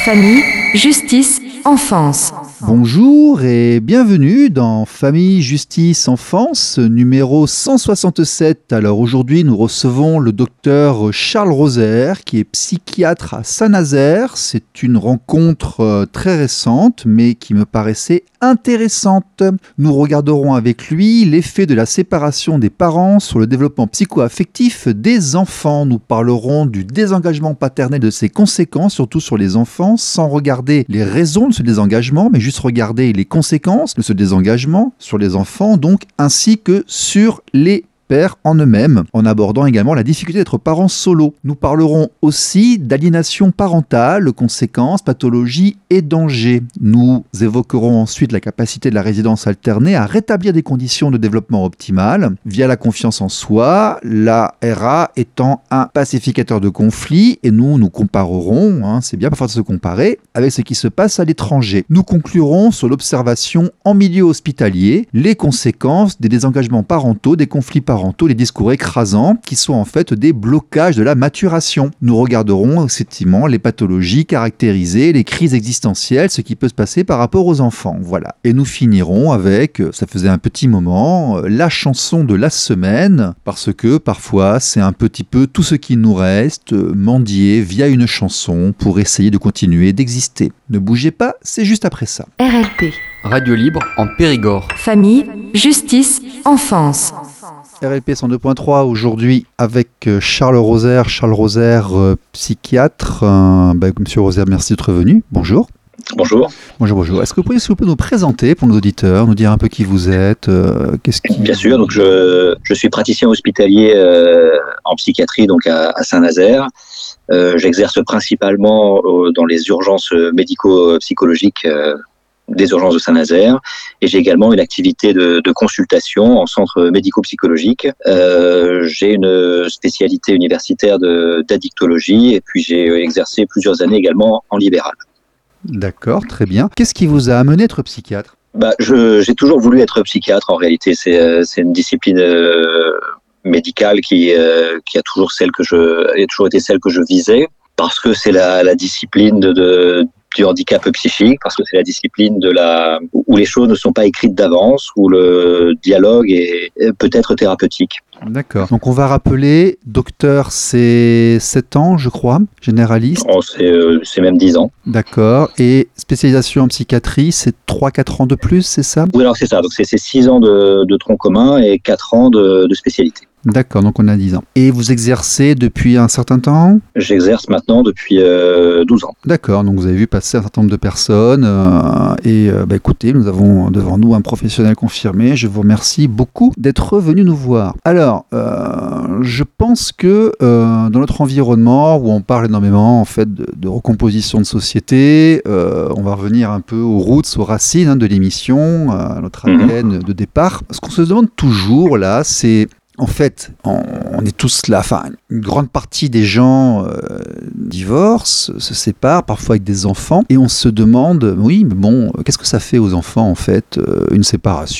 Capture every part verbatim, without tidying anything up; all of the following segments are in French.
Famille, justice, enfance. Bonjour et bienvenue dans Famille, Justice, Enfance, numéro cent soixante-sept. Alors aujourd'hui, nous recevons le docteur Charles Roser, qui est psychiatre à Saint-Nazaire. C'est une rencontre très récente, mais qui me paraissait intéressante. Nous regarderons avec lui l'effet de la séparation des parents sur le développement psycho-affectif des enfants. Nous parlerons du désengagement paternel, de ses conséquences, surtout sur les enfants, sans regarder les raisons de ce désengagement, mais juste regarder les conséquences de ce désengagement sur les enfants, donc, ainsi que sur les pères en eux-mêmes, en abordant également la difficulté d'être parent solo. Nous parlerons aussi d'aliénation parentale, conséquences, pathologies et dangers. Nous évoquerons ensuite la capacité de la résidence alternée à rétablir des conditions de développement optimales via la confiance en soi, la R A étant un pacificateur de conflits, et nous nous comparerons, hein, c'est bien parfois de se comparer, avec ce qui se passe à l'étranger. Nous conclurons sur l'observation en milieu hospitalier, les conséquences des désengagements parentaux, des conflits parentaux, les discours écrasants qui sont en fait des blocages de la maturation. Nous regarderons effectivement les pathologies caractérisées, les crises existentielles, ce qui peut se passer par rapport aux enfants. Voilà. Et nous finirons avec, ça faisait un petit moment, la chanson de la semaine, parce que parfois c'est un petit peu tout ce qui nous reste, mendier via une chanson pour essayer de continuer d'exister. Ne bougez pas, c'est juste après ça. R L P. Radio libre en Périgord. Famille, justice, enfance. R L P cent deux point trois aujourd'hui avec Charles Roser. Charles Roser, euh, psychiatre. Euh, bah, Monsieur Roser, merci d'être venu. Bonjour. Bonjour. Bonjour, bonjour. Est-ce que vous pourriez s'il vous plaît nous présenter pour nos auditeurs, nous dire un peu qui vous êtes, euh, qu'est-ce qui... Bien sûr, donc je, je suis praticien hospitalier euh, en psychiatrie donc à, à Saint-Nazaire. Euh, j'exerce principalement euh, dans les urgences médico-psychologiques euh, des urgences de Saint-Nazaire, et j'ai également une activité de, de consultation en centre médico-psychologique. Euh, j'ai une spécialité universitaire de, d'addictologie, et puis j'ai exercé plusieurs années également en libéral. D'accord, très bien. Qu'est-ce qui vous a amené à être psychiatre ? Bah, je, j'ai toujours voulu être psychiatre. En réalité, c'est, c'est une discipline euh, médicale qui, euh, qui a toujours celle que je, a toujours été celle que je visais, parce que c'est la, la discipline de, de du handicap psychique, parce que c'est la discipline de la où les choses ne sont pas écrites d'avance, où le dialogue est peut-être thérapeutique. D'accord. Donc on va rappeler, docteur, c'est sept ans, je crois, généraliste. Oh, c'est, euh, c'est même dix ans. D'accord. Et spécialisation en psychiatrie, c'est trois à quatre ans de plus, c'est ça ? Oui, alors c'est ça. Donc c'est, c'est six ans de, de tronc commun et quatre ans de, de spécialité. D'accord, donc on a dix ans. Et vous exercez depuis un certain temps ? J'exerce maintenant depuis euh, douze ans. D'accord, donc vous avez vu passer un certain nombre de personnes. Euh, et euh, bah, écoutez, nous avons devant nous un professionnel confirmé. Je vous remercie beaucoup d'être venu nous voir. Alors, euh, je pense que euh, dans notre environnement, où on parle énormément en fait, de, de recomposition de société, euh, on va revenir un peu aux roots, aux racines hein, de l'émission, à notre A D N mmh. de départ. Ce qu'on se demande toujours là, c'est... En fait, on, on est tous là, enfin, une grande partie des gens euh, divorcent, se séparent, parfois avec des enfants, et on se demande, oui, mais bon, qu'est-ce que ça fait aux enfants, en fait, euh, une séparation ?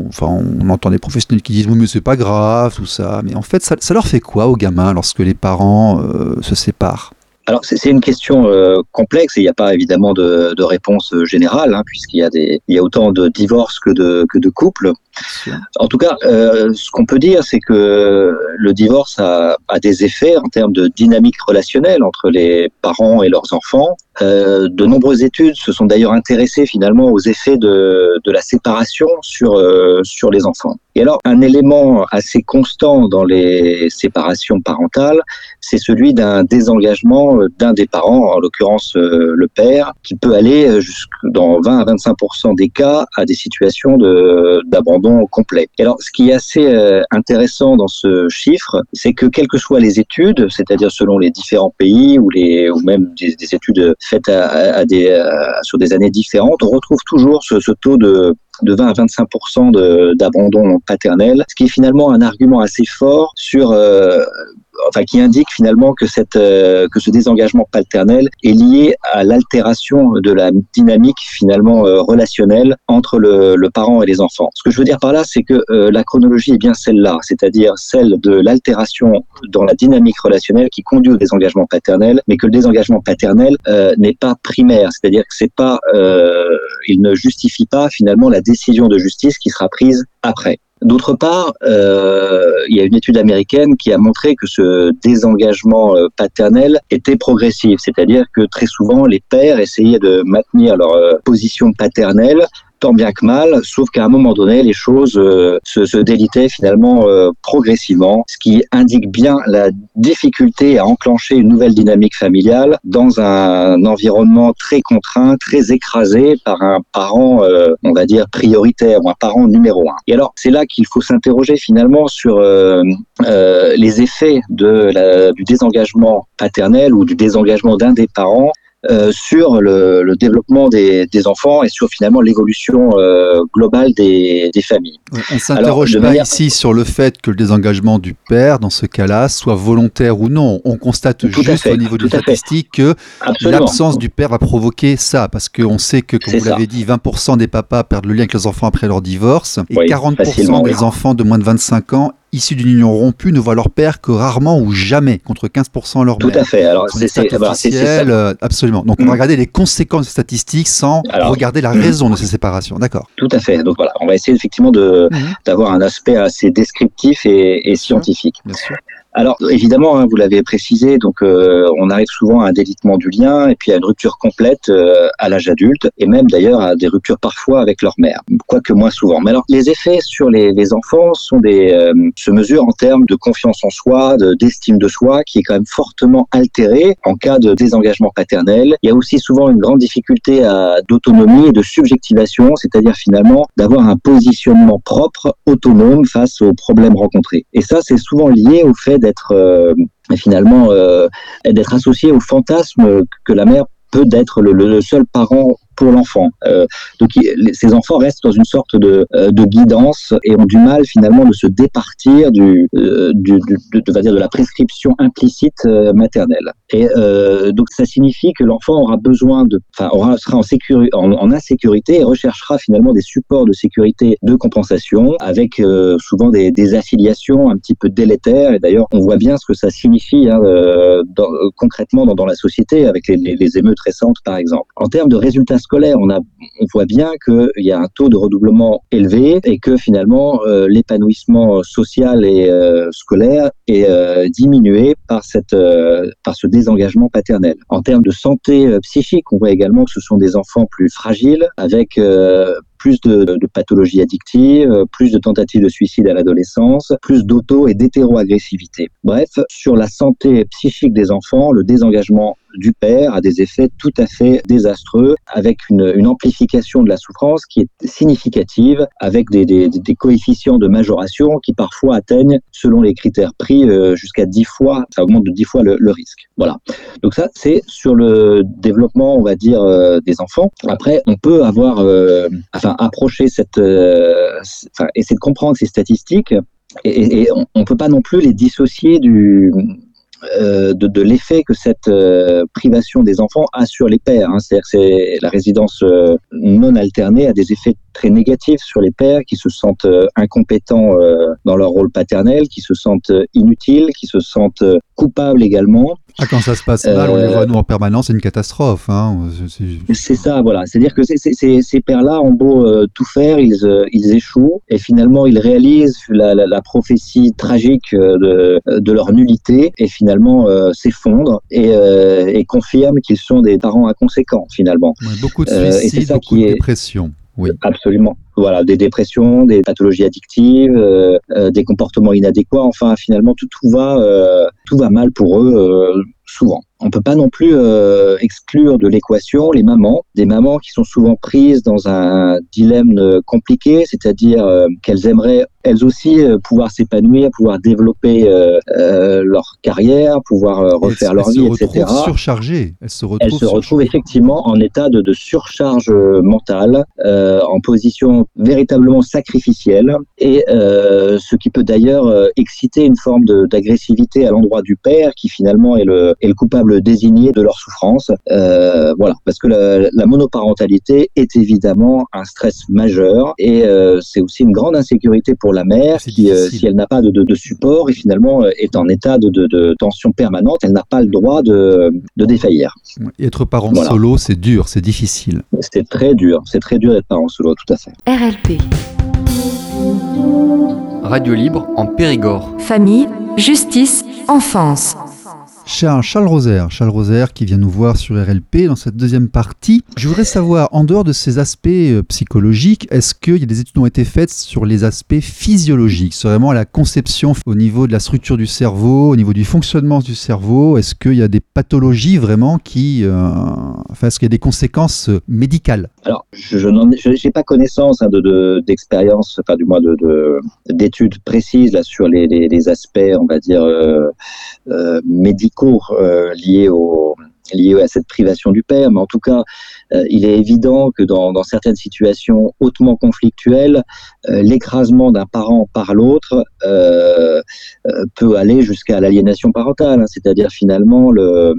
Enfin, on entend des professionnels qui disent, oui, mais c'est pas grave, tout ça, mais en fait, ça, ça leur fait quoi aux gamins lorsque les parents euh, se séparent ? Alors c'est, c'est une question euh, complexe et il n'y a pas évidemment de, de réponse générale hein, puisqu'il y a des il y a autant de divorces que de que de couples. En tout cas, euh, ce qu'on peut dire, c'est que le divorce a, a des effets en termes de dynamique relationnelle entre les parents et leurs enfants. Euh, de nombreuses études se sont d'ailleurs intéressées finalement aux effets de, de la séparation sur, euh, sur les enfants. Et alors, un élément assez constant dans les séparations parentales, c'est celui d'un désengagement d'un des parents, en l'occurrence euh, le père, qui peut aller jusque dans vingt à vingt-cinq pour cent des cas à des situations de, d'abandon complet. Et alors, ce qui est assez euh, intéressant dans ce chiffre, c'est que quelles que soient les études, c'est-à-dire selon les différents pays ou, les, ou même des, des études faites à, à des, à, sur des années différentes, on retrouve toujours ce, ce taux de de vingt à vingt-cinq pour cent de, d'abandon paternel, ce qui est finalement un argument assez fort sur euh, enfin qui indique finalement que cette euh, que ce désengagement paternel est lié à l'altération de la dynamique finalement euh, relationnelle entre le, le parent et les enfants. Ce que je veux dire par là, c'est que euh, la chronologie est bien celle-là, c'est-à-dire celle de l'altération dans la dynamique relationnelle qui conduit au désengagement paternel, mais que le désengagement paternel euh, n'est pas primaire, c'est-à-dire que c'est pas, euh, il ne justifie pas finalement la décision de justice qui sera prise après. D'autre part, euh, il y a une étude américaine qui a montré que ce désengagement euh, paternel était progressif, c'est-à-dire que très souvent les pères essayaient de maintenir leur euh, position paternelle tant bien que mal, sauf qu'à un moment donné, les choses euh, se, se délitaient finalement euh, progressivement, ce qui indique bien la difficulté à enclencher une nouvelle dynamique familiale dans un environnement très contraint, très écrasé par un parent, euh, on va dire, prioritaire, ou un parent numéro un. Et alors, c'est là qu'il faut s'interroger finalement sur euh, euh, les effets de la, du désengagement paternel ou du désengagement d'un des parents Euh, sur le, le développement des, des enfants et sur finalement l'évolution euh, globale des, des familles. Ouais, on ne s'interroge Alors, pas manière... ici sur le fait que le désengagement du père, dans ce cas-là, soit volontaire ou non. On constate tout juste fait, au niveau des statistiques que Absolument. l'absence du père va provoquer ça, parce qu'on sait que, comme C'est vous ça. l'avez dit, vingt pour cent des papas perdent le lien avec leurs enfants après leur divorce, et oui, quarante pour cent des oui. enfants de moins de vingt-cinq ans issus d'une union rompue ne voient leur père que rarement ou jamais, contre quinze pour cent leur mère. Tout à fait. Alors, c'est, c'est, voilà, c'est, c'est ça. Absolument. Donc, on va regarder les conséquences statistiques sans Alors, regarder la raison de ces séparations. D'accord. Tout à fait. Donc, voilà, on va essayer effectivement de, mmh. d'avoir un aspect assez descriptif et, et scientifique. Bien sûr. Alors, évidemment, hein, vous l'avez précisé, donc euh, on arrive souvent à un délitement du lien et puis à une rupture complète euh, à l'âge adulte, et même d'ailleurs à des ruptures parfois avec leur mère, quoique moins souvent. Mais alors, les effets sur les, les enfants sont des, euh, se mesurent en termes de confiance en soi, de, d'estime de soi, qui est quand même fortement altérée en cas de désengagement paternel. Il y a aussi souvent une grande difficulté à, d'autonomie et de subjectivation, c'est-à-dire finalement d'avoir un positionnement propre, autonome face aux problèmes rencontrés. Et ça, c'est souvent lié au fait d'être euh, finalement euh, d'être associé au fantasme que la mère peut être le, le seul parent pour l'enfant. Euh, donc il, ces enfants restent dans une sorte de, euh, de guidance et ont du mal finalement de se départir du, euh, du, du de, de, dire de la prescription implicite euh, maternelle. Et euh, donc ça signifie que l'enfant aura besoin de, enfin aura sera en, sécurité, en, en insécurité et recherchera finalement des supports de sécurité de compensation avec euh, souvent des, des affiliations un petit peu délétères. Et d'ailleurs on voit bien ce que ça signifie hein, euh, dans, concrètement dans, dans la société avec les, les, les émeutes récentes par exemple. En termes de résultats scolaire, on, a, on voit bien qu'il y a un taux de redoublement élevé et que finalement euh, l'épanouissement social et euh, scolaire est euh, diminué par, cette, euh, par ce désengagement paternel. En termes de santé euh, psychique, on voit également que ce sont des enfants plus fragiles avec euh, plus de, de pathologies addictives, plus de tentatives de suicide à l'adolescence, plus d'auto- et d'hétéro-agressivité. Bref, sur la santé psychique des enfants, le désengagement du père a des effets tout à fait désastreux, avec une, une amplification de la souffrance qui est significative, avec des, des, des coefficients de majoration qui parfois atteignent, selon les critères pris, euh, jusqu'à dix fois, ça augmente de dix fois le, le risque. Voilà. Donc ça, c'est sur le développement, on va dire, euh, des enfants. Après, on peut avoir, euh, enfin, approcher cette, euh, enfin, essayer de comprendre ces statistiques, et, et on ne peut pas non plus les dissocier du Euh, de, de l'effet que cette euh, privation des enfants a sur les pères. Hein. C'est-à-dire que c'est, la résidence euh, non alternée a des effets très négatifs sur les pères qui se sentent euh, incompétents euh, dans leur rôle paternel, qui se sentent euh, inutiles, qui se sentent euh, coupables également. Ah, quand ça se passe mal, euh, on les voit nous en permanence, c'est une catastrophe. Hein. C'est... c'est ça, voilà. C'est-à-dire que c'est, c'est, c'est, ces pères-là ont beau euh, tout faire, ils, euh, ils échouent, et finalement ils réalisent la, la, la prophétie tragique de, de leur nullité, et finalement euh, s'effondrent et, euh, et confirment qu'ils sont des parents inconséquents, finalement. Ouais, beaucoup de suicides, euh, beaucoup de est... dépression. Oui. Absolument. Voilà, des dépressions, des pathologies addictives, euh, euh, des comportements inadéquats. Enfin, finalement, tout, tout va, euh, tout va mal pour eux euh, souvent. on peut pas non plus euh, exclure de l'équation les mamans, des mamans qui sont souvent prises dans un dilemme compliqué, c'est-à-dire euh, qu'elles aimeraient elles aussi euh, pouvoir s'épanouir, pouvoir développer euh, euh, leur carrière, pouvoir euh, refaire elles, leur elles vie, se et cetera. Surchargées. Elles se retrouvent, elles se retrouvent effectivement en état de, de surcharge mentale, euh, en position véritablement sacrificielle, et euh, ce qui peut d'ailleurs euh, exciter une forme de, d'agressivité à l'endroit du père, qui finalement est le, est le coupable désigné de leur souffrance. Euh, voilà, parce que la, la monoparentalité est évidemment un stress majeur, et euh, c'est aussi une grande insécurité pour la mère qui, euh, si elle n'a pas de, de, de support et finalement euh, est en état de, de, de tension permanente, elle n'a pas le droit de, de défaillir. Et être parent voilà. solo, c'est dur, c'est difficile. C'est très dur, c'est très dur d'être parent solo, tout à fait. R L P. Radio libre en Périgord. Famille, justice, enfance. Cher Charles Roser, Charles Roser qui vient nous voir sur R L P dans cette deuxième partie. Je voudrais savoir, en dehors de ces aspects psychologiques, est-ce qu'il y a des études qui ont été faites sur les aspects physiologiques, c'est vraiment la conception au niveau de la structure du cerveau, au niveau du fonctionnement du cerveau? Est-ce qu'il y a des pathologies vraiment qui... Euh, enfin, est-ce qu'il y a des conséquences médicales? Alors, je n'en ai pas connaissance hein, de, de, d'expérience, enfin du moins de, de, d'études précises là, sur les, les, les aspects, on va dire, euh, euh, médicaux Euh, liés, au, liés à cette privation du père, mais en tout cas, euh, il est évident que dans, dans certaines situations hautement conflictuelles, euh, l'écrasement d'un parent par l'autre euh, euh, peut aller jusqu'à l'aliénation parentale, hein, c'est-à-dire finalement le...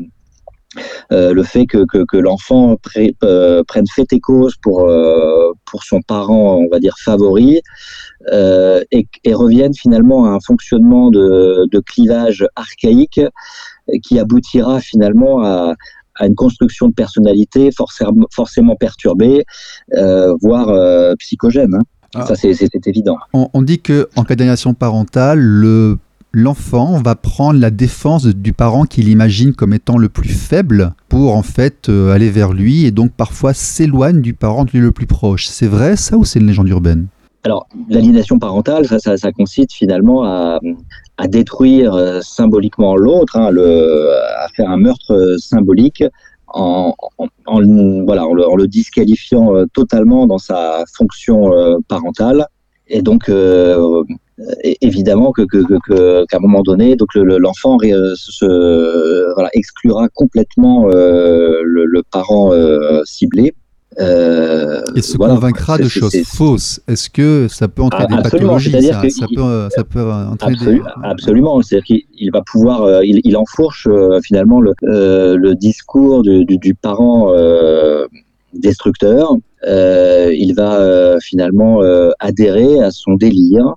Euh, le fait que, que, que l'enfant pré, euh, prenne fait et cause pour, euh, pour son parent, on va dire, favori, euh, et, et revienne finalement à un fonctionnement de, de clivage archaïque qui aboutira finalement à, à une construction de personnalité forcément, forcément perturbée, euh, voire euh, psychogène. Hein. Ah. Ça, c'est, c'est, c'est évident. On, on dit qu'en cas d'aliénation parentale, le l'enfant va prendre la défense du parent qu'il imagine comme étant le plus faible pour en fait euh, aller vers lui et donc parfois s'éloigne du parent le plus proche. C'est vrai ça ou c'est une légende urbaine? Alors, l'aliénation parentale, ça, ça, ça consiste finalement à, à détruire euh, symboliquement l'autre, hein, le, à faire un meurtre euh, symbolique en, en, en, voilà, en, le, en le disqualifiant euh, totalement dans sa fonction euh, parentale. Et donc, euh, évidemment que, que, que, qu'à un moment donné, donc le, l'enfant euh, se, voilà, exclura complètement euh, le, le parent euh, ciblé. Euh, et se voilà, convaincra c'est, de c'est, choses c'est, fausses. Est-ce que ça peut entraîner ah, des pathologies? C'est-à-dire ça, ça, il, peut, ça peut entraîner absolu, des... Absolument. C'est-à-dire qu'il il va pouvoir, euh, il, il enfourche euh, finalement le, euh, le discours du, du, du parent euh, destructeur. Euh, il va euh, finalement euh, adhérer à son délire.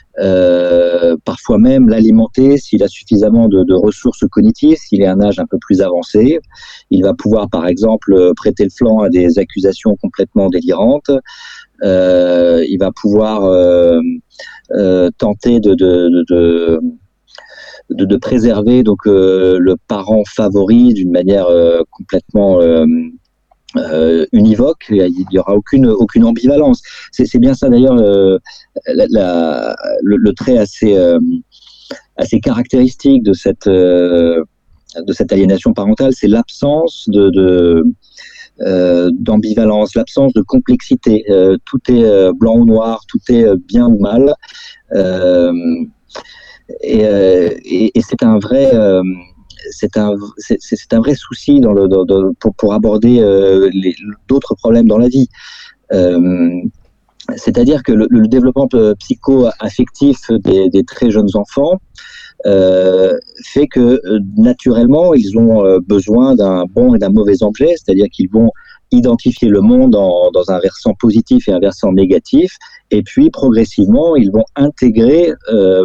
Euh, parfois même l'alimenter s'il a suffisamment de, de ressources cognitives, s'il est à un âge un peu plus avancé. Il va pouvoir, par exemple, prêter le flanc à des accusations complètement délirantes. Euh, il va pouvoir euh, euh, tenter de, de, de, de De, de préserver donc euh, le parent favori d'une manière euh, complètement euh, euh, univoque. Il n'y aura aucune aucune ambivalence. C'est, c'est bien ça d'ailleurs euh, la, la, le, le trait assez euh, assez caractéristique de cette euh, de cette aliénation parentale, c'est l'absence de, de euh, d'ambivalence, l'absence de complexité. Euh, tout est euh, blanc ou noir, tout est euh, bien ou mal. Euh, Et, euh, et, et c'est un vrai, euh, c'est un, c'est, c'est un vrai souci dans le, dans, dans, pour, pour aborder euh, les, d'autres problèmes dans la vie. Euh, c'est-à-dire que le, le développement psycho-affectif des, des très jeunes enfants euh, fait que naturellement ils ont besoin d'un bon et d'un mauvais objet, c'est-à-dire qu'ils vont identifier le monde en, dans un versant positif et un versant négatif, et puis progressivement ils vont intégrer euh,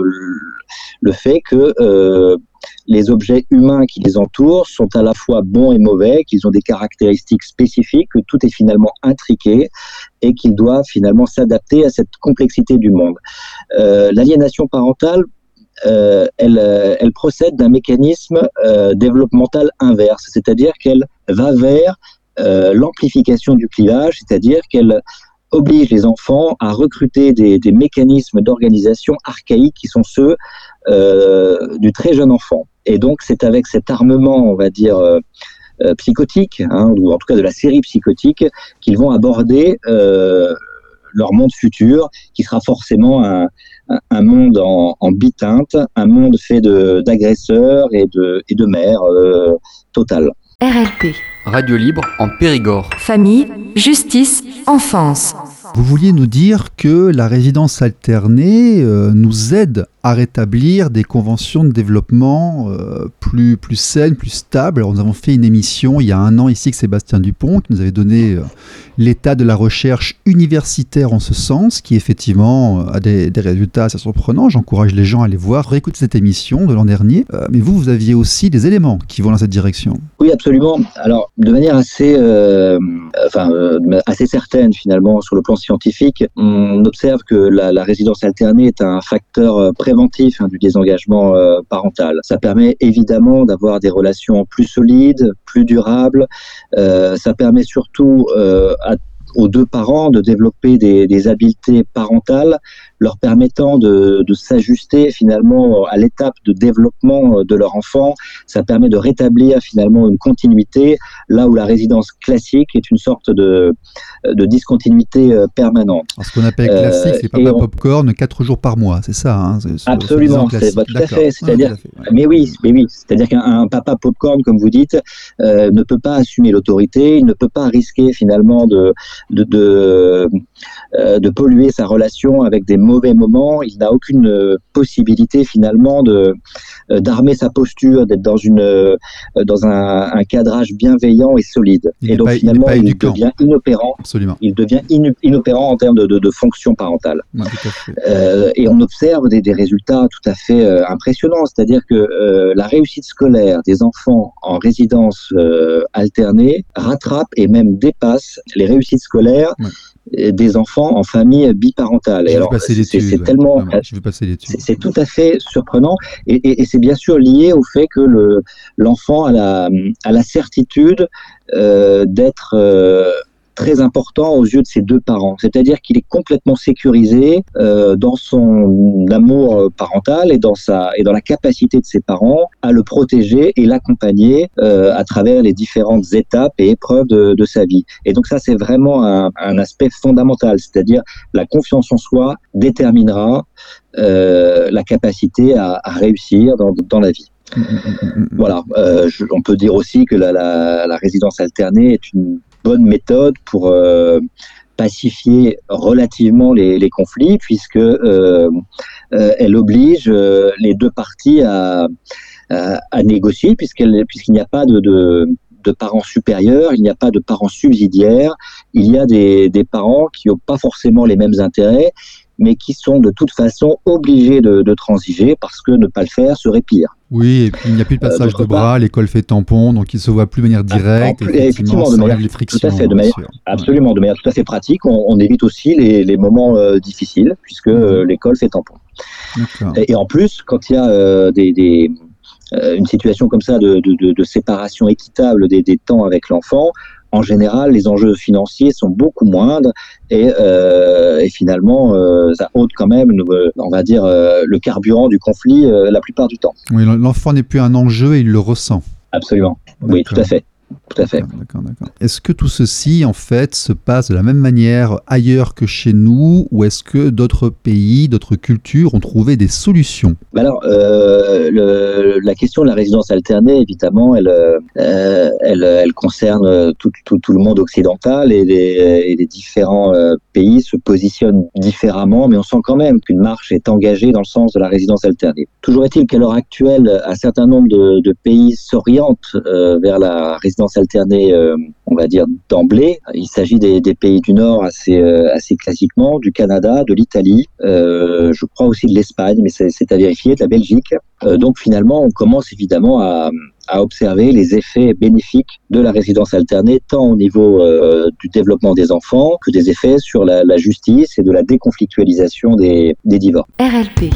le fait que euh, les objets humains qui les entourent sont à la fois bons et mauvais, qu'ils ont des caractéristiques spécifiques, que tout est finalement intriqué et qu'ils doivent finalement s'adapter à cette complexité du monde. Euh, l'aliénation parentale, euh, elle, elle procède d'un mécanisme euh, développemental inverse, c'est-à-dire qu'elle va vers Euh, l'amplification du clivage, c'est-à-dire qu'elle oblige les enfants à recruter des, des mécanismes d'organisation archaïques qui sont ceux euh, du très jeune enfant. Et donc, c'est avec cet armement, on va dire, euh, euh, psychotique, hein, ou en tout cas de la série psychotique, qu'ils vont aborder euh, leur monde futur, qui sera forcément un, un monde en, en biteinte, un monde fait de, d'agresseurs et de, et de mères euh, totales. R L P. Radio libre en Périgord. Famille, justice, enfance. Vous vouliez nous dire que la résidence alternée euh, nous aide à rétablir des conventions de développement euh, plus, plus saines, plus stables. Alors, nous avons fait une émission il y a un an ici avec Sébastien Dupont qui nous avait donné euh, l'état de la recherche universitaire en ce sens, qui effectivement euh, a des, des résultats assez surprenants. J'encourage les gens à aller voir, réécouter cette émission de l'an dernier. Euh, mais vous, vous aviez aussi des éléments qui vont dans cette direction. Oui, absolument. Alors, de manière assez, euh, enfin, euh, assez certaine finalement sur le plan scientifique, on observe que la, la résidence alternée est un facteur euh, préventif hein, du désengagement euh, parental. Ça permet évidemment d'avoir des relations plus solides, plus durables. Euh, ça permet surtout euh, à aux deux parents de développer des, des habiletés parentales leur permettant de, de s'ajuster finalement à l'étape de développement de leur enfant. Ça permet de rétablir finalement une continuité là où la résidence classique est une sorte de, de discontinuité permanente. Alors, ce qu'on appelle classique, euh, c'est papa on... popcorn quatre jours par mois, c'est ça hein, c'est, absolument, c'est, bah, tout à fait. C'est-à-dire, ah, tout à fait, ouais. mais oui, mais oui, c'est-à-dire qu'un papa popcorn, comme vous dites, euh, ne peut pas assumer l'autorité, il ne peut pas risquer finalement de de, de, euh, de polluer sa relation avec des mauvais moments. Il n'a aucune euh, possibilité finalement de euh, d'armer sa posture, d'être dans une euh, dans un, un cadrage bienveillant et solide. Il et donc pas, finalement, il, il devient inopérant. Absolument. Il devient in, inopérant en termes de, de, de fonction parentale. Ouais, tout à fait. Euh, et on observe des, des résultats tout à fait euh, impressionnants. C'est-à-dire que euh, la réussite scolaire des enfants en résidence euh, alternée rattrape et même dépasse les réussites scolaires ouais. des enfants en famille biparentale. Et alors, c'est, c'est ouais. tellement, non, je vais passer l'étude. C'est, c'est tout à fait surprenant, et, et, et c'est bien sûr lié au fait que le, l'enfant a la, a la certitude euh, d'être euh, très important aux yeux de ses deux parents. C'est-à-dire qu'il est complètement sécurisé euh, dans son amour parental et dans sa et dans la capacité de ses parents à le protéger et l'accompagner euh, à travers les différentes étapes et épreuves de, de sa vie. Et donc ça, c'est vraiment un, un aspect fondamental. C'est-à-dire la confiance en soi déterminera euh, la capacité à, à réussir dans, dans la vie. Voilà. Euh, je, on peut dire aussi que la, la, la résidence alternée est une bonne méthode pour euh, pacifier relativement les, les conflits, puisque euh, euh, elle oblige euh, les deux parties à, à, à négocier, puisqu'elle, puisqu'il n'y a pas de, de, de parents supérieurs, il n'y a pas de parents subsidiaires, il y a des, des parents qui n'ont pas forcément les mêmes intérêts, mais qui sont de toute façon obligés de, de transiger parce que ne pas le faire serait pire. Oui, et puis il n'y a plus de passage euh, de bras, part, l'école fait tampon, donc il se voit plus de manière directe. Ah, et effectivement, de manière, les frictions, tout à fait, de manière, absolument, ouais. de manière tout à fait pratique. On, on évite aussi les, les moments euh, difficiles puisque mmh. euh, l'école fait tampon. Et, et en plus, quand il y a euh, des, des, euh, une situation comme ça de, de, de, de séparation équitable des, des temps avec l'enfant, en général, les enjeux financiers sont beaucoup moindres et, euh, et finalement, euh, ça ôte quand même, euh, on va dire, euh, le carburant du conflit euh, la plupart du temps. Oui, l'enfant n'est plus un enjeu et il le ressent. Absolument, d'accord. Oui, tout à fait. Tout à fait. D'accord, d'accord. Est-ce que tout ceci, en fait, se passe de la même manière ailleurs que chez nous, ou est-ce que d'autres pays, d'autres cultures ont trouvé des solutions ? Alors, euh, le, la question de la résidence alternée, évidemment, elle, euh, elle, elle concerne tout, tout, tout le monde occidental et les, et les différents euh, pays se positionnent différemment, mais on sent quand même qu'une marche est engagée dans le sens de la résidence alternée. Toujours est-il qu'à l'heure actuelle, un certain nombre de, de pays s'orientent euh, vers la résidence alternée, euh, on va dire d'emblée. Il s'agit des, des pays du Nord assez, euh, assez classiquement, du Canada, de l'Italie, euh, je crois aussi de l'Espagne, mais c'est, c'est à vérifier, de la Belgique. Euh, donc finalement, on commence évidemment à, à observer les effets bénéfiques de la résidence alternée, tant au niveau euh, du développement des enfants que des effets sur la, la justice et de la déconflictualisation des, des divorces. R L P.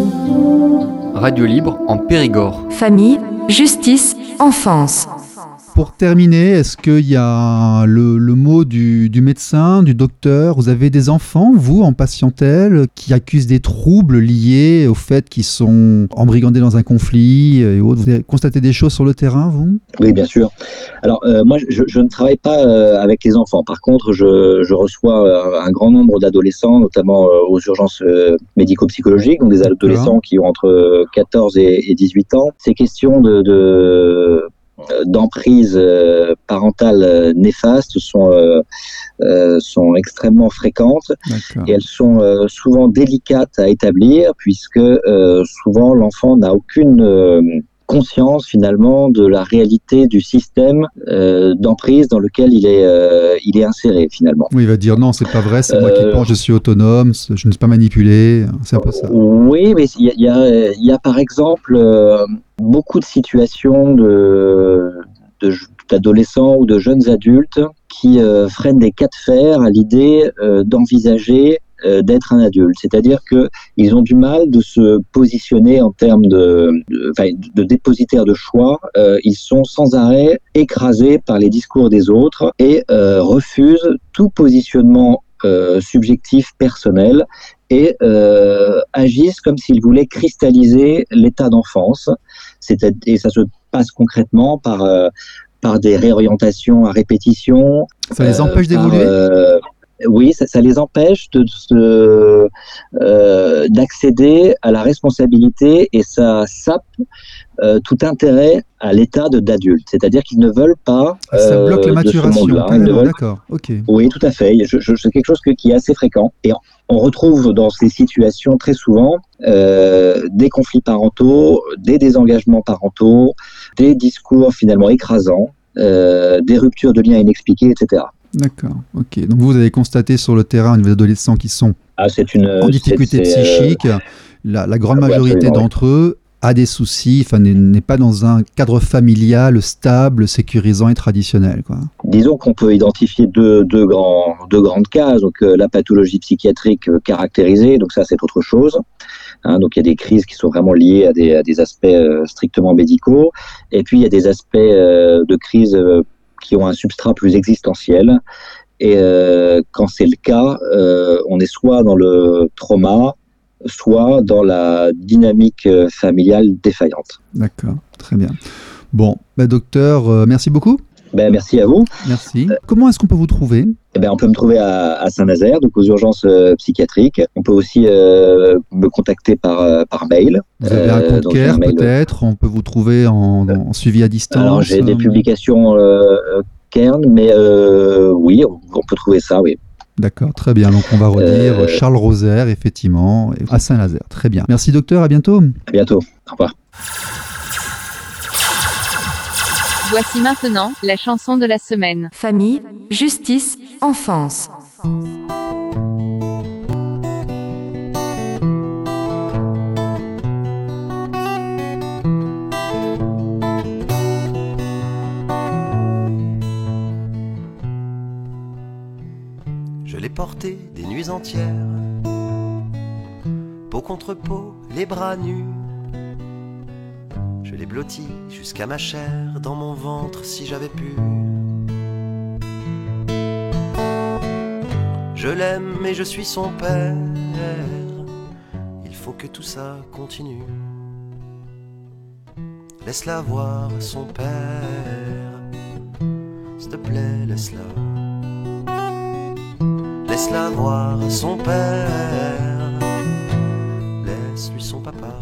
Radio libre en Périgord. Famille, justice, enfance. Pour terminer, est-ce qu'il y a le, le mot du, du médecin, du docteur? Vous avez des enfants, vous, en patientèle, qui accusent des troubles liés au fait qu'ils sont embrigandés dans un conflit et autres? Vous avez constaté des choses sur le terrain, vous? Oui, bien sûr. Alors, euh, moi, je, je ne travaille pas euh, avec les enfants. Par contre, je, je reçois euh, un grand nombre d'adolescents, notamment euh, aux urgences euh, médico-psychologiques, donc des adolescents qui ont entre quatorze et, et dix-huit ans. Ces questions de... de d'emprise euh, parentale euh, néfaste sont euh, euh, sont extrêmement fréquentes. D'accord. Et elles sont euh, souvent délicates à établir puisque euh, souvent l'enfant n'a aucune euh, conscience finalement de la réalité du système euh, d'emprise dans lequel il est euh, il est inséré finalement. Oui, il va dire non, c'est pas vrai, c'est euh, moi qui pense, je suis autonome, je ne suis pas manipulé, c'est un peu ça. Oui, mais il y a, y a, y a par exemple euh, beaucoup de situations de, de, d'adolescents ou de jeunes adultes qui euh, freinent des cas de fer à l'idée euh, d'envisager euh, d'être un adulte. C'est-à-dire qu'ils ont du mal de se positionner en termes de, de, de, de dépositaire de choix. Euh, ils sont sans arrêt écrasés par les discours des autres et euh, refusent tout positionnement euh, subjectif personnel et euh, agissent comme s'ils voulaient cristalliser l'état d'enfance. C'est, et ça se passe concrètement par, euh, par des réorientations à répétition. Ça les empêche euh, d'évoluer euh, Oui, ça, ça les empêche de, de, euh, d'accéder à la responsabilité et ça sape euh, tout intérêt à l'état de, d'adulte. C'est-à-dire qu'ils ne veulent pas euh, ça bloque la maturation, de ce monde-là. Ils ne veulent... D'accord, ok. Oui, tout à fait. Je, je, c'est quelque chose que, qui est assez fréquent. Et on retrouve dans ces situations très souvent euh, des conflits parentaux, des désengagements parentaux, des discours finalement écrasants, euh, des ruptures de liens inexpliquées, et cetera. D'accord, ok. Donc vous avez constaté sur le terrain au niveau des adolescents qui sont ah, c'est une, en difficulté c'est, c'est, psychique, euh... la, la grande ah, majorité ouais, d'entre eux a des soucis, enfin n'est, n'est pas dans un cadre familial stable, sécurisant et traditionnel, quoi. Disons qu'on peut identifier deux, deux, grands, deux grandes cases. Donc euh, la pathologie psychiatrique euh, caractérisée, donc ça c'est autre chose. Hein, donc il y a des crises qui sont vraiment liées à des, à des aspects euh, strictement médicaux. Et puis il y a des aspects euh, de crise euh, qui ont un substrat plus existentiel. Et euh, quand c'est le cas, euh, on est soit dans le trauma, soit dans la dynamique familiale défaillante. D'accord, très bien. Bon, bah, docteur, euh, merci beaucoup. Ben, merci à vous. Merci. Euh, Comment est-ce qu'on peut vous trouver ? Eh ben, on peut me trouver à, à Saint-Nazaire, donc aux urgences euh, psychiatriques. On peut aussi euh, me contacter par, euh, par mail. Vous avez un compte euh, CARE peut-être ? On peut vous trouver en, en, en suivi à distance ? Alors, j'ai des publications euh, Cairn, mais euh, oui, on, on peut trouver ça, oui. D'accord, très bien. Donc on va redire euh... Charles Rosaire, effectivement, à Saint-Nazaire. Très bien. Merci docteur, à bientôt. À bientôt, au revoir. Voici maintenant la chanson de la semaine. Famille, justice, enfance. Je l'ai porté des nuits entières, peau contre peau, les bras nus. Je l'ai blotti jusqu'à ma chair, dans mon ventre si j'avais pu. Je l'aime et je suis son père, il faut que tout ça continue. Laisse-la voir son père, s'il te plaît, laisse-la. Laisse-la voir son père, laisse-lui son papa.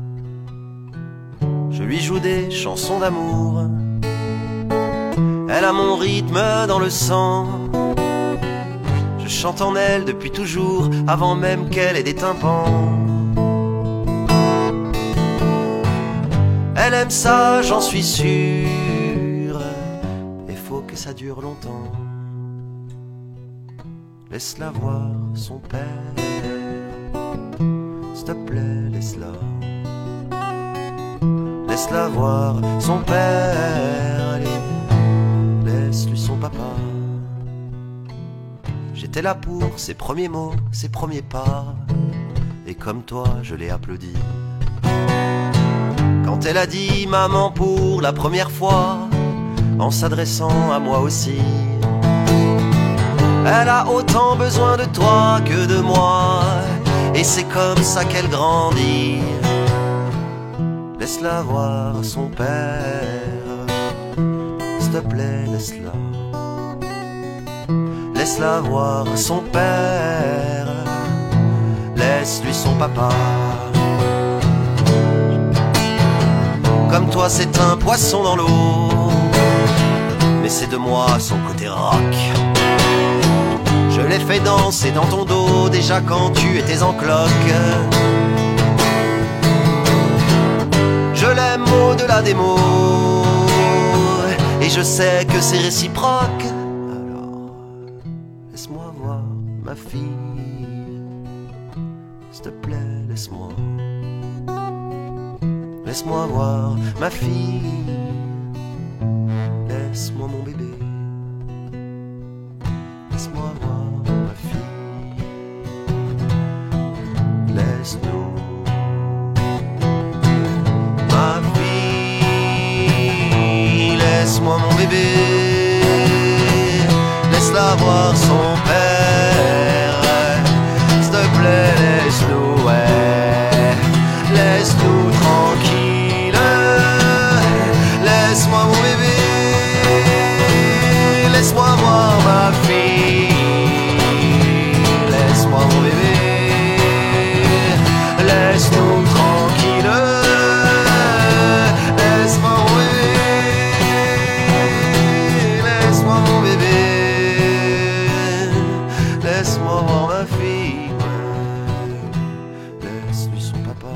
Je lui joue des chansons d'amour, elle a mon rythme dans le sang. Je chante en elle depuis toujours, avant même qu'elle ait des tympans. Elle aime ça, j'en suis sûr, et faut que ça dure longtemps. Laisse-la voir son père, s'il te plaît, laisse-la. Laisse-la voir son père, allez, laisse-lui son papa. J'étais là pour ses premiers mots, ses premiers pas, et comme toi, je l'ai applaudi. Quand elle a dit maman pour la première fois, en s'adressant à moi aussi. Elle a autant besoin de toi que de moi, et c'est comme ça qu'elle grandit. Laisse-la voir son père, s'il te plaît, laisse-la. Laisse-la voir son père, laisse-lui son papa. Comme toi c'est un poisson dans l'eau, mais c'est de moi son côté rock. Je l'ai fait danser dans ton dos déjà quand tu étais en cloque. Je l'aime au-delà des mots, et je sais que c'est réciproque. Alors, laisse-moi voir ma fille, s'il te plaît, laisse-moi. Laisse-moi voir ma fille, laisse-moi mon bébé. Laisse-moi voir ma fille, laisse-nous. Ma fille, laisse-moi mon bébé. Laisse-la voir son père, s'il te plaît, laisse-nous, ouais. Laisse-nous tranquille, laisse-moi mon bébé. Laisse-moi voir ma fille, laisse-moi mon bébé. Laisse-nous tranquille, laisse-moi mon bébé. Laisse-moi mon bébé, laisse-moi voir ma fille. Laisse-lui son papa,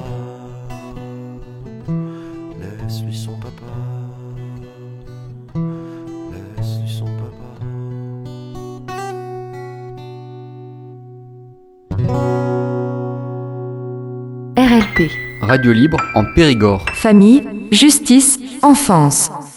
laisse-lui son papa, laisse-lui son papa. R L P. Radio libre en Périgord. Famille, justice, enfance.